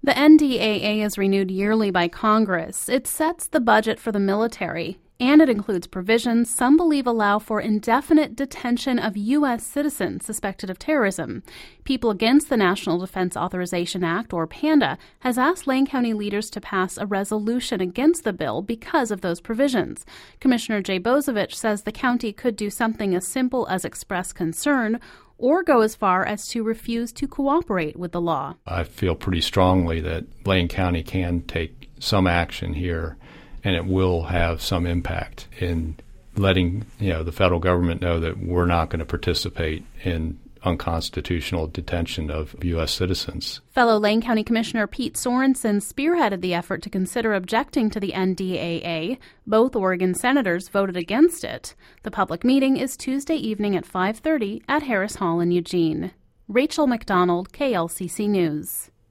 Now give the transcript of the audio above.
The NDAA is renewed yearly by Congress. It sets the budget for the military, and it includes provisions some believe allow for indefinite detention of U.S. citizens suspected of terrorism. People Against the National Defense Authorization Act, or PANDA, has asked Lane County leaders to pass a resolution against the bill because of those provisions. Commissioner Jay Bozovich says the county could do something as simple as express concern or go as far as to refuse to cooperate with the law. I feel pretty strongly that Lane County can take some action here, and it will have some impact in letting the federal government know that we're not going to participate in unconstitutional detention of U.S. citizens. Fellow Lane County Commissioner Pete Sorensen spearheaded the effort to consider objecting to the NDAA. Both Oregon senators voted against it. The public meeting is Tuesday evening at 5:30 at Harris Hall in Eugene. Rachel McDonald, KLCC News.